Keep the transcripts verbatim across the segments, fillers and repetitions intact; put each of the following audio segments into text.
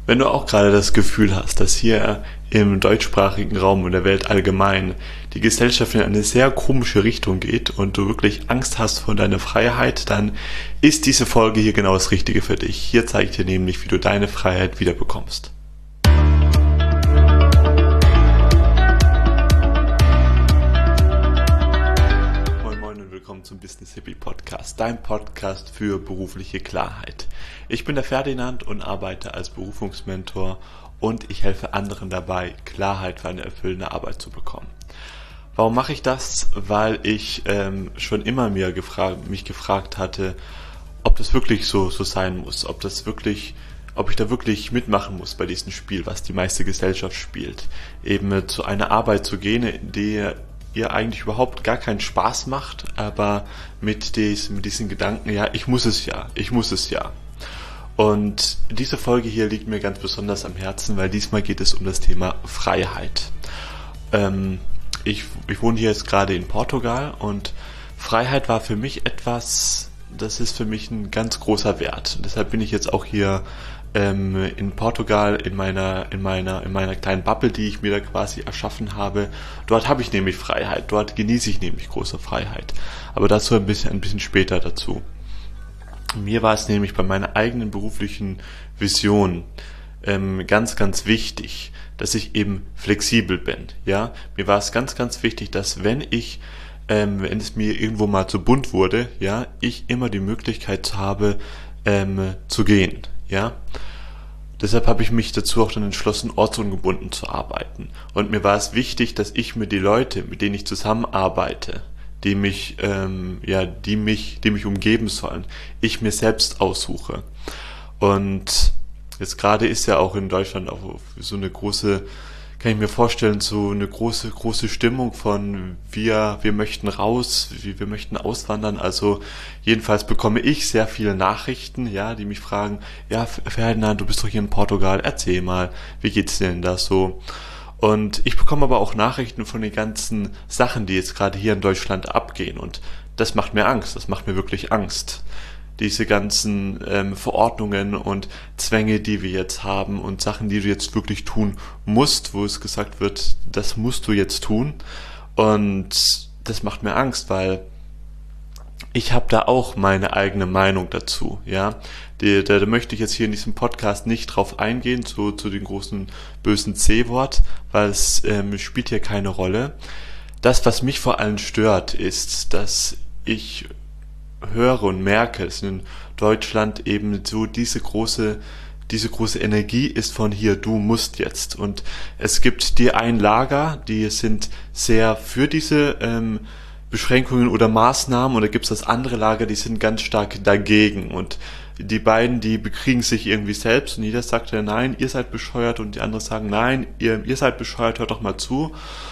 Wenn du auch gerade das Gefühl hast, dass hier im deutschsprachigen Raum und der Welt allgemein die Gesellschaft in eine sehr komische Richtung geht und du wirklich Angst hast vor deiner Freiheit, dann ist diese Folge hier genau das Richtige für dich. Hier zeige ich dir nämlich, wie du deine Freiheit wieder bekommst. Moin Moin und willkommen zum Business Hippie Podcast, dein Podcast für berufliche Klarheit. Ich bin der Ferdinand und arbeite als Berufungsmentor und ich helfe anderen dabei, Klarheit für eine erfüllende Arbeit zu bekommen. Warum mache ich das? Weil ich ähm, schon immer mir gefragt, mich gefragt hatte, ob das wirklich so, so sein muss, ob das wirklich, ob ich da wirklich mitmachen muss bei diesem Spiel, was die meiste Gesellschaft spielt. Eben zu einer Arbeit zu gehen, die ihr eigentlich überhaupt gar keinen Spaß macht, aber mit, des, mit diesen Gedanken, ja, ich muss es ja, ich muss es ja. Und diese Folge hier liegt mir ganz besonders am Herzen, weil diesmal geht es um das Thema Freiheit. Ähm, ich, ich wohne hier jetzt gerade in Portugal und Freiheit war für mich etwas, das ist für mich ein ganz großer Wert. Und deshalb bin ich jetzt auch hier ähm, in Portugal in meiner, in meiner, in meiner kleinen Bubble, die ich mir da quasi erschaffen habe. Dort habe ich nämlich Freiheit, dort genieße ich nämlich große Freiheit. Aber dazu ein bisschen, ein bisschen später dazu. Mir war es nämlich bei meiner eigenen beruflichen Vision ähm, ganz, ganz wichtig, dass ich eben flexibel bin. Ja, mir war es ganz, ganz wichtig, dass wenn ich, ähm, wenn es mir irgendwo mal zu bunt wurde, ja, ich immer die Möglichkeit habe, ähm, zu gehen. Ja, deshalb habe ich mich dazu auch dann entschlossen, ortsungebunden zu arbeiten. Und mir war es wichtig, dass ich mir die Leute, mit denen ich zusammenarbeite, die mich, ähm, ja, die mich, die mich umgeben sollen, ich mir selbst aussuche. Und jetzt gerade ist ja auch in Deutschland auch so eine große, kann ich mir vorstellen, so eine große, große Stimmung von wir, wir möchten raus, wir, wir möchten auswandern. Also jedenfalls bekomme ich sehr viele Nachrichten, ja, die mich fragen, ja, Ferdinand, du bist doch hier in Portugal, erzähl mal, wie geht's dir denn da so? Und ich bekomme aber auch Nachrichten von den ganzen Sachen, die jetzt gerade hier in Deutschland abgehen. Und das macht mir Angst, das macht mir wirklich Angst. Diese ganzen ähm, Verordnungen und Zwänge, die wir jetzt haben und Sachen, die du jetzt wirklich tun musst, wo es gesagt wird, das musst du jetzt tun. Und das macht mir Angst, weil ich habe da auch meine eigene Meinung dazu, ja. Da, da, da möchte ich jetzt hier in diesem Podcast nicht drauf eingehen, zu, zu dem großen bösen C-Wort, weil es ähm, spielt hier keine Rolle. Das, was mich vor allem stört, ist, dass ich höre und merke, dass in Deutschland eben so diese große, diese große Energie ist von hier, du musst jetzt. Und es gibt die ein Lager, die sind sehr für diese ähm, Beschränkungen oder Maßnahmen, und da gibt es das andere Lager, die sind ganz stark dagegen. Und die beiden, die bekriegen sich irgendwie selbst und jeder sagt ja, nein, ihr seid bescheuert, und die anderen sagen, nein, ihr, ihr seid bescheuert, hört doch mal zu.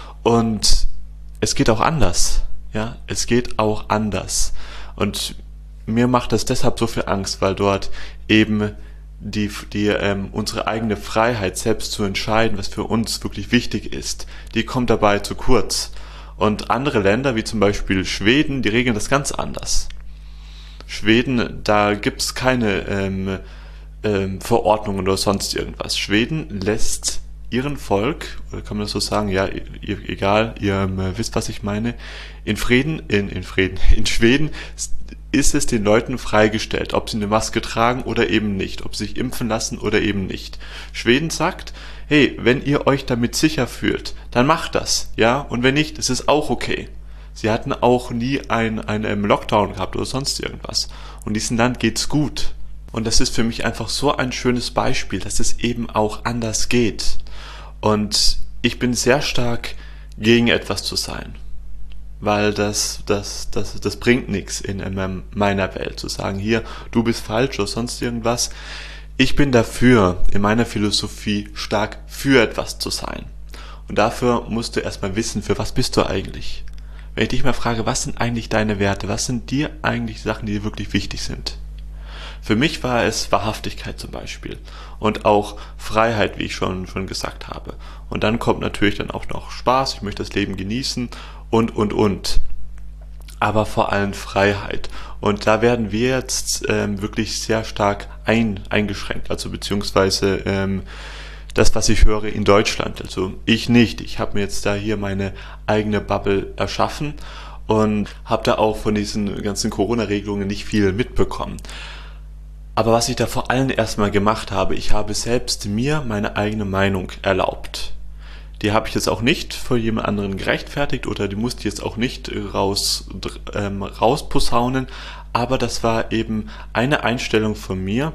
Und es geht auch anders, ja, es geht auch anders. Und mir macht das deshalb so viel Angst, weil dort eben die, die ähm, unsere eigene Freiheit selbst zu entscheiden, was für uns wirklich wichtig ist, die kommt dabei zu kurz. Und andere Länder, wie zum Beispiel Schweden, die regeln das ganz anders. Schweden, da gibt's keine ähm, ähm, Verordnungen oder sonst irgendwas. Schweden lässt ihren Volk, oder kann man das so sagen, ja, ihr, egal, ihr ähm, wisst, was ich meine, in Frieden, in, in Frieden, in Schweden ist es den Leuten freigestellt, ob sie eine Maske tragen oder eben nicht, ob sie sich impfen lassen oder eben nicht. Schweden sagt, hey, wenn ihr euch damit sicher fühlt, dann macht das, ja, und wenn nicht, ist es auch okay. Sie hatten auch nie einen, einen Lockdown gehabt oder sonst irgendwas. Und diesem Land geht's gut. Und das ist für mich einfach so ein schönes Beispiel, dass es eben auch anders geht. Und ich bin sehr stark gegen etwas zu sein. Weil das, das, das, das bringt nichts in meiner Welt, zu sagen, hier, du bist falsch oder sonst irgendwas. Ich bin dafür, in meiner Philosophie, stark für etwas zu sein. Und dafür musst du erstmal wissen, für was bist du eigentlich? Wenn ich dich mal frage, was sind eigentlich deine Werte? Was sind dir eigentlich Sachen, die dir wirklich wichtig sind? Für mich war es Wahrhaftigkeit zum Beispiel und auch Freiheit, wie ich schon, schon gesagt habe. Und dann kommt natürlich dann auch noch Spaß, ich möchte das Leben genießen und, und, und. aber vor allem Freiheit. Und da werden wir jetzt ähm, wirklich sehr stark ein, eingeschränkt, also beziehungsweise ähm, das, was ich höre in Deutschland. Also ich nicht. Ich habe mir jetzt da hier meine eigene Bubble erschaffen und habe da auch von diesen ganzen Corona-Regelungen nicht viel mitbekommen. Aber was ich da vor allem erstmal gemacht habe, ich habe selbst mir meine eigene Meinung erlaubt. Die habe ich jetzt auch nicht vor jemand anderen gerechtfertigt oder die musste ich jetzt auch nicht raus, ähm, rausposaunen, aber das war eben eine Einstellung von mir,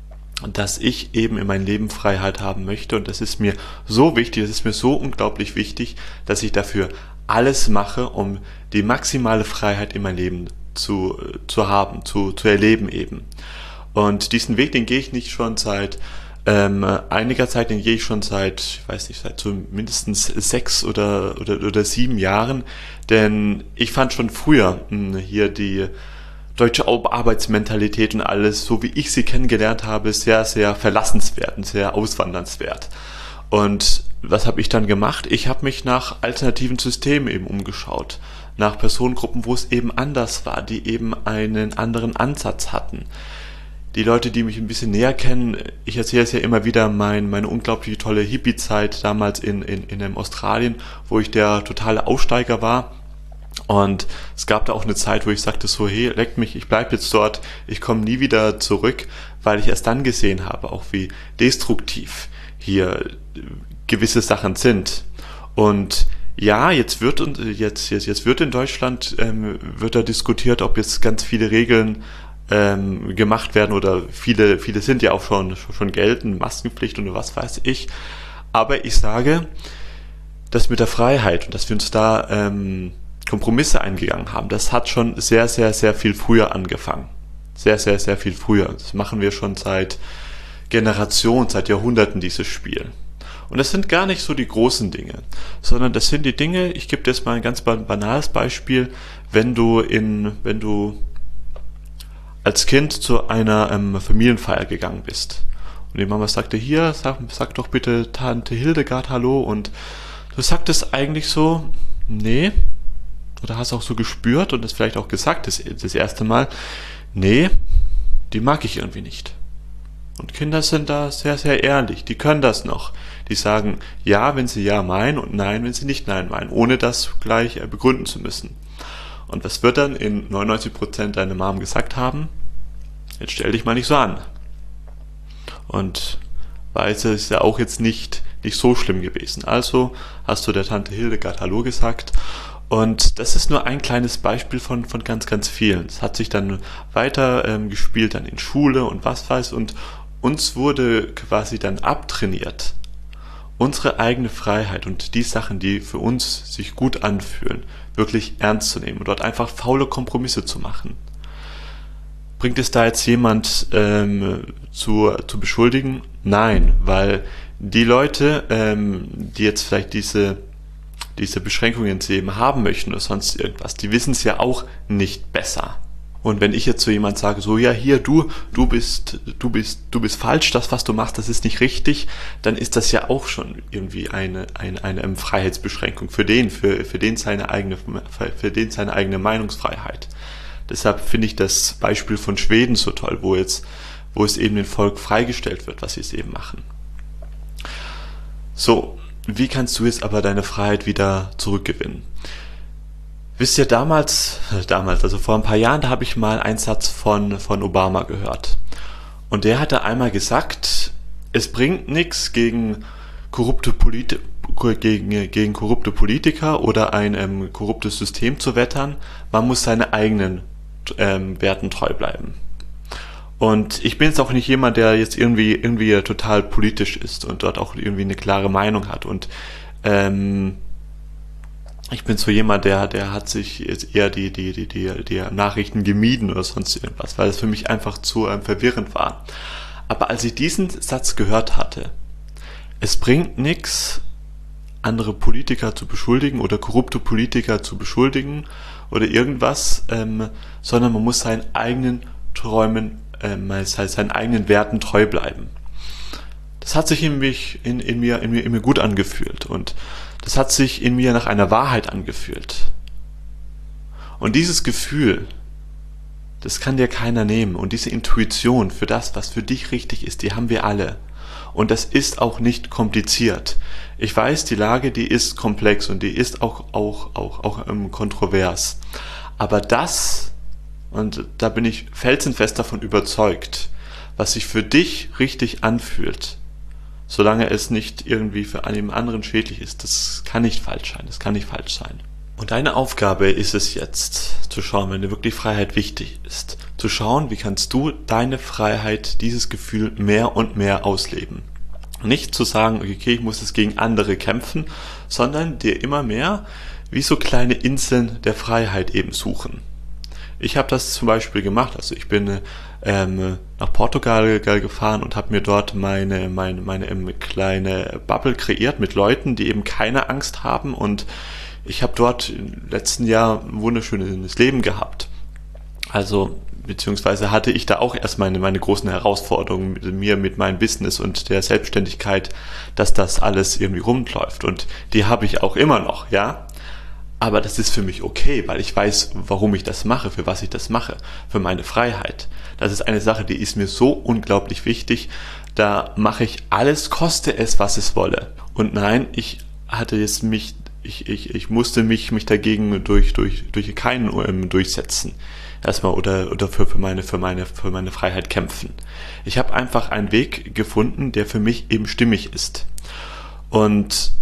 dass ich eben in meinem Leben Freiheit haben möchte und das ist mir so wichtig, das ist mir so unglaublich wichtig, dass ich dafür alles mache, um die maximale Freiheit in meinem Leben zu, zu haben, zu, zu erleben eben. Und diesen Weg, den gehe ich nicht schon seit ähm, einiger Zeit, den gehe ich schon seit, ich weiß nicht, seit so mindestens sechs oder, oder, oder sieben Jahren, denn ich fand schon früher mh, hier die deutsche Arbeitsmentalität und alles, so wie ich sie kennengelernt habe, sehr, sehr verlassenswert und sehr auswandernswert. Und was habe ich dann gemacht? Ich habe mich nach alternativen Systemen eben umgeschaut, nach Personengruppen, wo es eben anders war, die eben einen anderen Ansatz hatten. Die Leute, die mich ein bisschen näher kennen, ich erzähle es ja immer wieder, mein, meine unglaublich tolle Hippie-Zeit damals in, in, in Australien, wo ich der totale Aussteiger war. Und es gab da auch eine Zeit, wo ich sagte so, hey, leckt mich, ich bleib jetzt dort, ich komme nie wieder zurück, weil ich erst dann gesehen habe, auch wie destruktiv hier gewisse Sachen sind. Und ja, jetzt wird jetzt jetzt jetzt wird in Deutschland ähm, wird da diskutiert, ob jetzt ganz viele Regeln ähm, gemacht werden oder viele viele sind ja auch schon schon gelten, Maskenpflicht und was weiß ich. Aber ich sage, dass mit der Freiheit und dass wir uns da ähm, Kompromisse eingegangen haben, das hat schon sehr, sehr, sehr viel früher angefangen. Sehr, sehr, sehr viel früher. Das machen wir schon seit Generationen, seit Jahrhunderten, dieses Spiel. Und das sind gar nicht so die großen Dinge, sondern das sind die Dinge, ich gebe dir jetzt mal ein ganz banales Beispiel, wenn du in, wenn du als Kind zu einer ähm, Familienfeier gegangen bist und die Mama sagte, hier, sag, sag doch bitte Tante Hildegard Hallo und du sagtest eigentlich so, nee, oder hast auch so gespürt und das vielleicht auch gesagt, das, das erste Mal, nee, die mag ich irgendwie nicht. Und Kinder sind da sehr, sehr ehrlich, die können das noch. Die sagen ja, wenn sie ja meinen und nein, wenn sie nicht nein meinen, ohne das gleich begründen zu müssen. Und was wird dann in neunundneunzig Prozent deine Mom gesagt haben? Jetzt stell dich mal nicht so an. Und weiß, es ist ja auch jetzt nicht, nicht so schlimm gewesen. Also hast du der Tante Hildegard Hallo gesagt. Und das ist nur ein kleines Beispiel von, von ganz, ganz vielen. Es hat sich dann weiter ähm, gespielt, dann in Schule und was weiß. Und uns wurde quasi dann abtrainiert, unsere eigene Freiheit und die Sachen, die für uns sich gut anfühlen, wirklich ernst zu nehmen und dort einfach faule Kompromisse zu machen. Bringt es da jetzt jemand ähm, zu, zu beschuldigen? Nein, weil die Leute, ähm, die jetzt vielleicht diese diese Beschränkungen eben haben möchten oder sonst irgendwas, die wissen es ja auch nicht besser. Und wenn ich jetzt zu jemand sage, so, ja, hier, du, du bist, du bist, du bist falsch, das, was du machst, das ist nicht richtig, dann ist das ja auch schon irgendwie eine, eine, eine Freiheitsbeschränkung für den, für, für den seine eigene, für den seine eigene Meinungsfreiheit. Deshalb finde ich das Beispiel von Schweden so toll, wo jetzt, wo es eben dem Volk freigestellt wird, was sie es eben machen. So. Wie kannst du jetzt aber deine Freiheit wieder zurückgewinnen? Wisst ihr, damals, damals, also vor ein paar Jahren, da habe ich mal einen Satz von, von Obama gehört. Und der hatte einmal gesagt, es bringt nichts gegen korrupte, Polit- gegen, gegen korrupte Politiker oder ein ähm, korruptes System zu wettern. Man muss seinen eigenen ähm, Werten treu bleiben. Und ich bin jetzt auch nicht jemand, der jetzt irgendwie irgendwie total politisch ist und dort auch irgendwie eine klare Meinung hat. Und ähm, ich bin so jemand, der der hat sich jetzt eher die die die die die Nachrichten gemieden oder sonst irgendwas, weil es für mich einfach zu ähm, verwirrend war. Aber als ich diesen Satz gehört hatte, es bringt nichts, andere Politiker zu beschuldigen oder korrupte Politiker zu beschuldigen oder irgendwas, ähm, sondern man muss seinen eigenen Träumen Ähm, das heißt, seinen eigenen Werten treu bleiben. Das hat sich in, mich, in, in, mir, in, mir, in mir gut angefühlt und das hat sich in mir nach einer Wahrheit angefühlt. Und dieses Gefühl, das kann dir keiner nehmen. Und diese Intuition für das, was für dich richtig ist, die haben wir alle. Und das ist auch nicht kompliziert. Ich weiß, die Lage, die ist komplex und die ist auch, auch, auch, auch ähm, kontrovers. Aber das, und da bin ich felsenfest davon überzeugt, was sich für dich richtig anfühlt, solange es nicht irgendwie für einen anderen schädlich ist, das kann nicht falsch sein, das kann nicht falsch sein. Und deine Aufgabe ist es jetzt, zu schauen, wenn dir wirklich Freiheit wichtig ist, zu schauen, wie kannst du deine Freiheit, dieses Gefühl mehr und mehr ausleben. Nicht zu sagen, okay, ich muss es gegen andere kämpfen, sondern dir immer mehr wie so kleine Inseln der Freiheit eben suchen. Ich habe das zum Beispiel gemacht, also ich bin ähm, nach Portugal gefahren und habe mir dort meine, meine, meine ähm, kleine Bubble kreiert mit Leuten, die eben keine Angst haben, und ich habe dort im letzten Jahr ein wunderschönes Leben gehabt. Also, beziehungsweise hatte ich da auch erst meine, meine großen Herausforderungen mit mir, mit meinem Business und der Selbstständigkeit, dass das alles irgendwie rumläuft. Und die habe ich auch immer noch, ja. Aber das ist für mich okay, weil ich weiß, warum ich das mache, für was ich das mache, für meine Freiheit. Das ist eine Sache, die ist mir so unglaublich wichtig. Da mache ich alles, koste es, was es wolle. Und nein, ich hatte jetzt mich Ich, ich, ich musste mich, mich dagegen durch, durch, durch keinen ähm, durchsetzen. Erstmal oder, oder für, für meine, für meine, für meine Freiheit kämpfen. Ich habe einfach einen Weg gefunden, der für mich eben stimmig ist. Und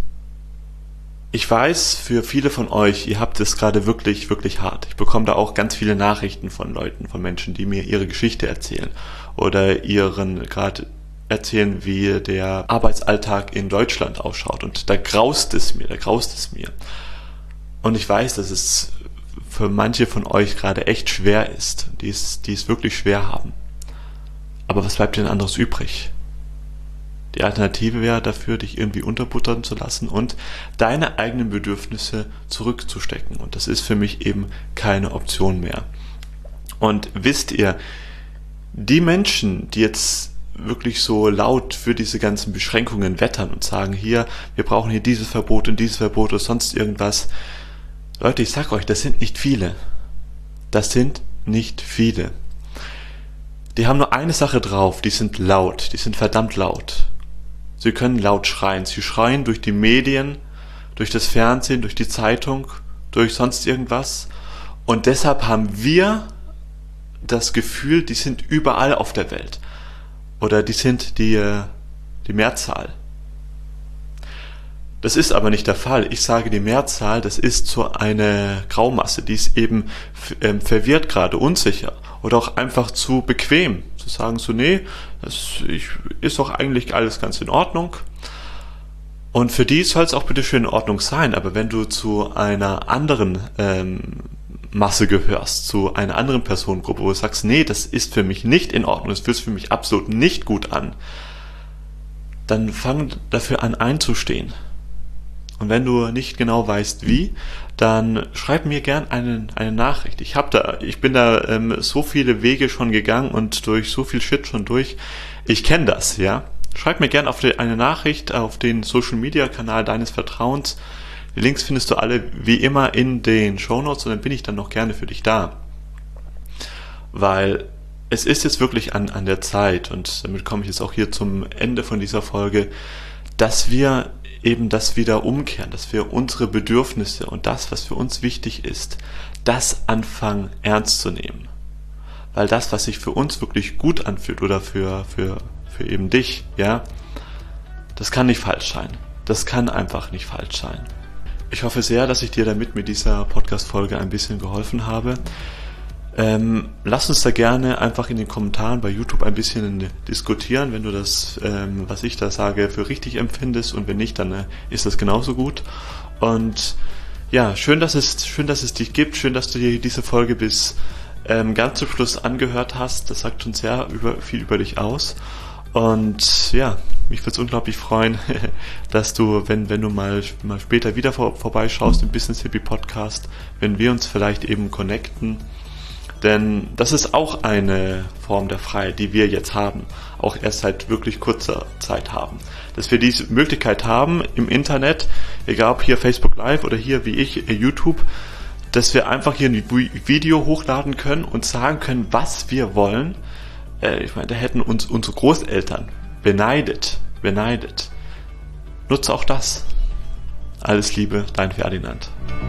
ich weiß, für viele von euch, ihr habt es gerade wirklich, wirklich hart. Ich bekomme da auch ganz viele Nachrichten von Leuten, von Menschen, die mir ihre Geschichte erzählen oder ihren gerade erzählen, wie der Arbeitsalltag in Deutschland ausschaut. Und da graust es mir, da graust es mir. Und ich weiß, dass es für manche von euch gerade echt schwer ist, die es, die es wirklich schwer haben. Aber was bleibt denn anderes übrig? Die Alternative wäre dafür, dich irgendwie unterbuttern zu lassen und deine eigenen Bedürfnisse zurückzustecken. Und das ist für mich eben keine Option mehr. Und wisst ihr, die Menschen, die jetzt wirklich so laut für diese ganzen Beschränkungen wettern und sagen, hier, wir brauchen hier dieses Verbot und dieses Verbot oder sonst irgendwas. Leute, ich sag euch, das sind nicht viele. Das sind nicht viele. Die haben nur eine Sache drauf, die sind laut, die sind verdammt laut. Sie können laut schreien. Sie schreien durch die Medien, durch das Fernsehen, durch die Zeitung, durch sonst irgendwas. Und deshalb haben wir das Gefühl, die sind überall auf der Welt. Oder die sind die, die Mehrzahl. Das ist aber nicht der Fall. Ich sage die Mehrzahl, das ist so eine Graumasse, die ist eben ähm, verwirrt gerade, unsicher oder auch einfach zu bequem. Zu sagen so, nee, das ist doch eigentlich alles ganz in Ordnung. Und für die soll es auch bitte schön in Ordnung sein, aber wenn du zu einer anderen ähm, Masse gehörst, zu einer anderen Personengruppe, wo du sagst, nee, das ist für mich nicht in Ordnung, das fühlt sich für mich absolut nicht gut an, dann fang dafür an einzustehen. Und wenn du nicht genau weißt, wie, dann schreib mir gern eine, eine Nachricht. Ich hab da, ich bin da ähm, so viele Wege schon gegangen und durch so viel Shit schon durch. Ich kenne das, ja. Schreib mir gern auf die, eine Nachricht auf den Social-Media-Kanal deines Vertrauens. Die Links findest du alle wie immer in den Shownotes und dann bin ich dann noch gerne für dich da. Weil es ist jetzt wirklich an, an der Zeit, und damit komme ich jetzt auch hier zum Ende von dieser Folge, dass wir eben das wieder umkehren, dass wir unsere Bedürfnisse und das, was für uns wichtig ist, das anfangen ernst zu nehmen. Weil das, was sich für uns wirklich gut anfühlt oder für, für, für eben dich, ja, das kann nicht falsch sein. Das kann einfach nicht falsch sein. Ich hoffe sehr, dass ich dir damit mit dieser Podcast-Folge ein bisschen geholfen habe. Ähm, lass uns da gerne einfach in den Kommentaren bei YouTube ein bisschen diskutieren, wenn du das, ähm, was ich da sage, für richtig empfindest, und wenn nicht, dann äh, ist das genauso gut. Und ja, schön, dass es schön, dass es dich gibt, schön, dass du dir diese Folge bis ähm, ganz zum Schluss angehört hast. Das sagt schon sehr über, viel über dich aus. Und ja, mich würde es unglaublich freuen, dass du, wenn wenn du mal mal später wieder vor, vorbeischaust im Business Hippie Podcast, wenn wir uns vielleicht eben connecten. Denn das ist auch eine Form der Freiheit, die wir jetzt haben, auch erst seit wirklich kurzer Zeit haben. Dass wir diese Möglichkeit haben, im Internet, egal ob hier Facebook Live oder hier wie ich, YouTube, dass wir einfach hier ein Video hochladen können und sagen können, was wir wollen. Äh, ich meine, da hätten uns unsere Großeltern beneidet, beneidet. Nutze auch das. Alles Liebe, dein Ferdinand.